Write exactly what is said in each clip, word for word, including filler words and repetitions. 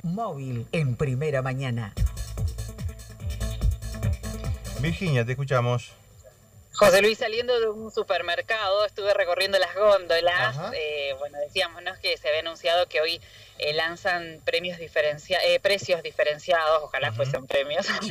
Móvil en Primera Mañana. Virginia, te escuchamos. José Luis, saliendo de un supermercado, estuve recorriendo las góndolas. Eh, bueno, decíamos, ¿no?, que se había anunciado que hoy eh, lanzan premios diferencia eh, precios diferenciados, ojalá uh-huh. fuesen premios, sí,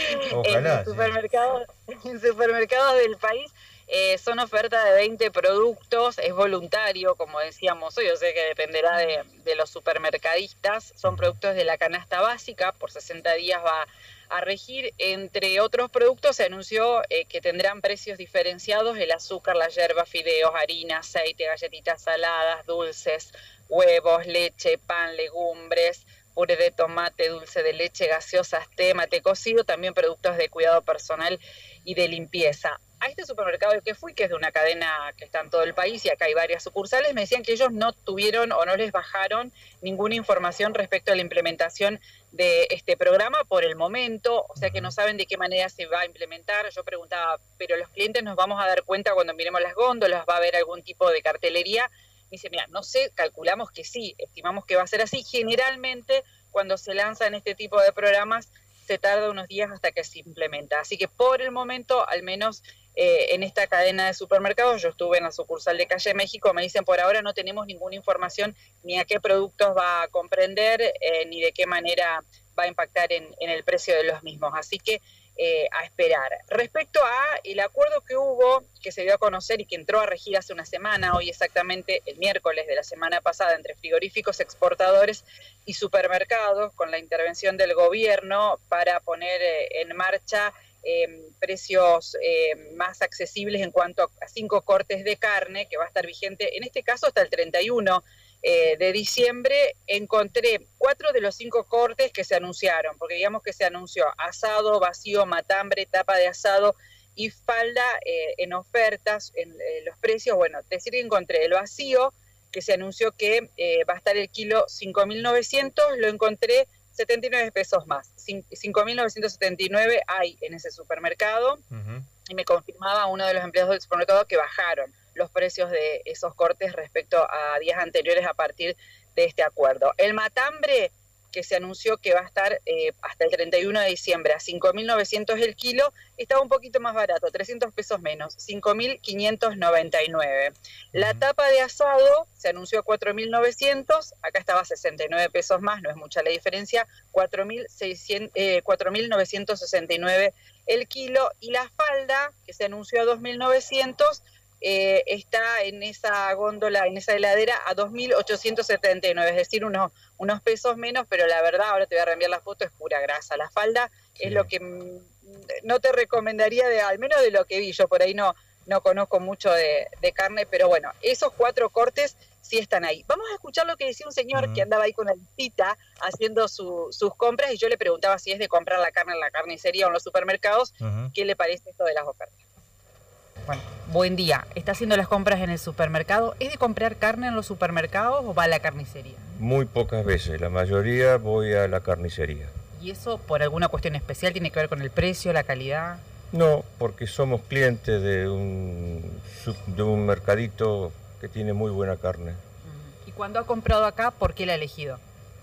ojalá, en, supermercados, sí. en supermercados del país. Eh, son ofertas de veinte productos, es voluntario, como decíamos hoy, yo sé que dependerá de, de los supermercadistas. Son productos de la canasta básica, por sesenta días va a regir. Entre otros productos se anunció eh, que tendrán precios diferenciados: el azúcar, la yerba, fideos, harina, aceite, galletitas saladas, dulces, huevos, leche, pan, legumbres, puré de tomate, dulce de leche, gaseosas, té, mate cocido, también productos de cuidado personal y de limpieza. A este supermercado al que fui, que es de una cadena que está en todo el país y acá hay varias sucursales, me decían que ellos no tuvieron o no les bajaron ninguna información respecto a la implementación de este programa por el momento, o sea que no saben de qué manera se va a implementar. Yo preguntaba, pero los clientes nos vamos a dar cuenta cuando miremos las góndolas, ¿va a haber algún tipo de cartelería? Me dice, mira, no sé, calculamos que sí, estimamos que va a ser así. Generalmente cuando se lanzan este tipo de programas se tarda unos días hasta que se implementa, así que por el momento, al menos Eh, en esta cadena de supermercados, yo estuve en la sucursal de Calle México, me dicen por ahora no tenemos ninguna información ni a qué productos va a comprender, eh, ni de qué manera va a impactar en, en el precio de los mismos, así que eh, a esperar. Respecto a el acuerdo que hubo, que se dio a conocer y que entró a regir hace una semana, hoy exactamente el miércoles de la semana pasada, entre frigoríficos, exportadores y supermercados, con la intervención del gobierno para poner eh, en marcha Eh, precios eh, más accesibles en cuanto a cinco cortes de carne, que va a estar vigente, en este caso hasta el treinta y uno eh, de diciembre. Encontré cuatro de los cinco cortes que se anunciaron, porque digamos que se anunció asado, vacío, matambre, tapa de asado y falda eh, en ofertas, en eh, los precios. Bueno, decir que encontré el vacío, que se anunció que eh, va a estar el kilo cinco mil novecientos, lo encontré setenta y nueve pesos más, cinco mil novecientos setenta y nueve hay en ese supermercado, uh-huh. y me confirmaba uno de los empleados del supermercado que bajaron los precios de esos cortes respecto a días anteriores a partir de este acuerdo. El matambre, que se anunció que va a estar eh, hasta el treinta y uno de diciembre a cinco mil novecientos el kilo, estaba un poquito más barato, trescientos pesos menos, cinco mil quinientos noventa y nueve. La tapa de asado se anunció a cuatro mil novecientos, acá estaba sesenta y nueve pesos más, no es mucha la diferencia, cuatro mil novecientos sesenta y nueve el kilo, y la falda, que se anunció a dos mil novecientos, Eh, está en esa góndola, en esa heladera a dos mil ochocientos setenta y nueve, es decir, unos, unos pesos menos, pero la verdad, ahora te voy a reenviar la foto, es pura grasa. La falda sí. es lo que no te recomendaría, de, al menos de lo que vi, yo por ahí no, no conozco mucho de, de carne, pero bueno, esos cuatro cortes sí están ahí. Vamos a escuchar lo que decía un señor uh-huh. que andaba ahí con la listita haciendo su, sus compras, y yo le preguntaba si es de comprar la carne en la carnicería o en los supermercados, uh-huh. ¿qué le parece esto de las ofertas? Bueno, buen día. ¿Está haciendo las compras en el supermercado? ¿Es de comprar carne en los supermercados o va a la carnicería? Muy pocas veces. La mayoría voy a la carnicería. ¿Y eso por alguna cuestión especial tiene que ver con el precio, la calidad? No, porque somos clientes de un, de un mercadito que tiene muy buena carne. ¿Y cuando ha comprado acá, por qué la ha elegido?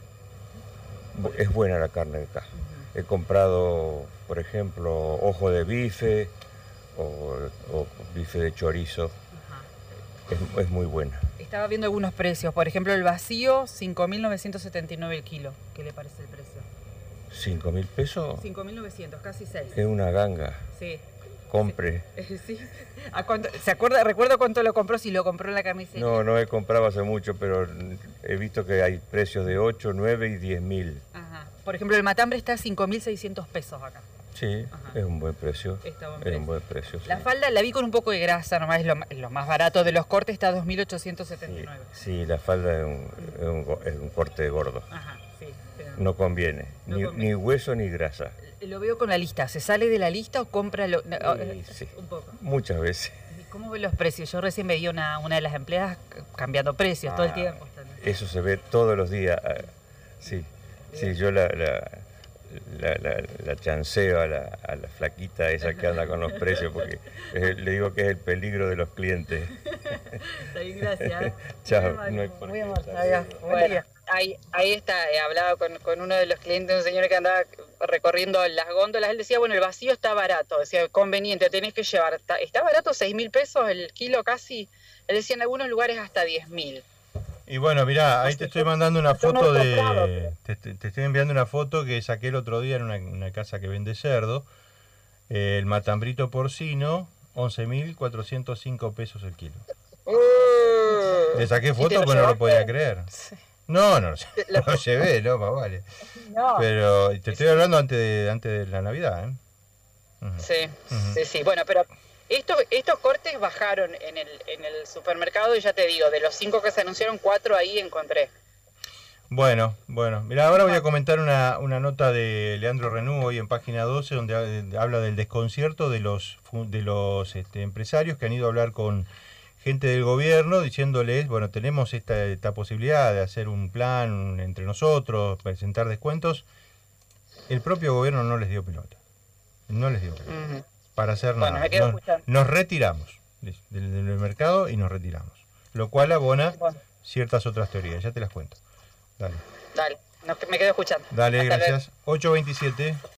Es buena la carne de acá. Uh-huh. He comprado, por ejemplo, ojo de bife, O, o bife de chorizo, es, es muy buena. Estaba viendo algunos precios, por ejemplo el vacío, cinco mil novecientos setenta y nueve el kilo. ¿Qué le parece el precio? ¿cinco mil pesos? cinco mil novecientos, casi seis. Es una ganga. Sí. Compre. Sí. ¿Sí? ¿A cuánto, ¿Se acuerda? Recuerdo cuánto lo compró, si lo compró en la carnicería. No, no he comprado hace mucho, pero he visto que hay precios de ocho, nueve y diez mil. Ajá. Por ejemplo, el matambre está a cinco mil seiscientos pesos acá. Sí, ajá. Es un buen precio. Está buen es precio. un buen precio. La sí. falda la vi con un poco de grasa, nomás es lo, lo más barato de los cortes, está a dos mil ochocientos setenta y nueve. Sí, sí, la falda es un, es un, es un corte gordo. Ajá, sí. No conviene, no ni, conviene, ni hueso ni grasa. Lo veo con la lista, ¿se sale de la lista o compra lo, sí, sí. un poco? Muchas veces. ¿Cómo ven los precios? Yo recién veía una, una de las empleadas cambiando precios ah, todo el tiempo. Eso se ve todos los días. Sí, sí, yo la... la La, la, la chanceo a la, a la flaquita esa que anda con los precios, porque es, le digo que es el peligro de los clientes. Está bien, gracias. Chao. Muy amable. Buen día. Ahí, ahí está, he hablado con, con uno de los clientes, un señor que andaba recorriendo las góndolas, él decía, bueno, el vacío está barato, decía, conveniente, tenés que llevar, está, está barato, seis mil pesos el kilo casi, él decía en algunos lugares hasta diez mil. Y bueno, mirá, ahí te estoy mandando una foto no he de... comprado, Te, te- te estoy enviando una foto que saqué el otro día en una, una casa que vende cerdo. Eh, el matambrito porcino, once mil cuatrocientos cinco pesos el kilo. Uh, Le saqué ¿y te foto lo porque no lo llevaste? podía creer. No, no, no, Lo- lo llevé, no, más vale. No. Pero te estoy hablando antes de, antes de la Navidad, ¿eh? Ujú. Sí, Ujú. sí, sí. Bueno, pero estos, estos cortes bajaron en el, en el supermercado y ya te digo, de los cinco que se anunciaron, cuatro ahí encontré. Bueno, bueno. Mira, ahora voy a comentar una, una nota de Leandro Renú hoy en página doce, donde ha- habla del desconcierto de los, fu- de los este, empresarios que han ido a hablar con gente del gobierno diciéndoles, bueno, tenemos esta, esta posibilidad de hacer un plan un- entre nosotros, presentar descuentos. El propio gobierno no les dio pelota. No les dio pelota. Ujú. Para hacer Bueno, nada. me quedo Nos, escuchando. nos retiramos del, del- del mercado y nos retiramos. Lo cual abona Bueno, ciertas otras teorías. Ya te las cuento. Dale. dale, no, me quedo escuchando. Dale, Hasta luego. gracias. ocho veintisiete.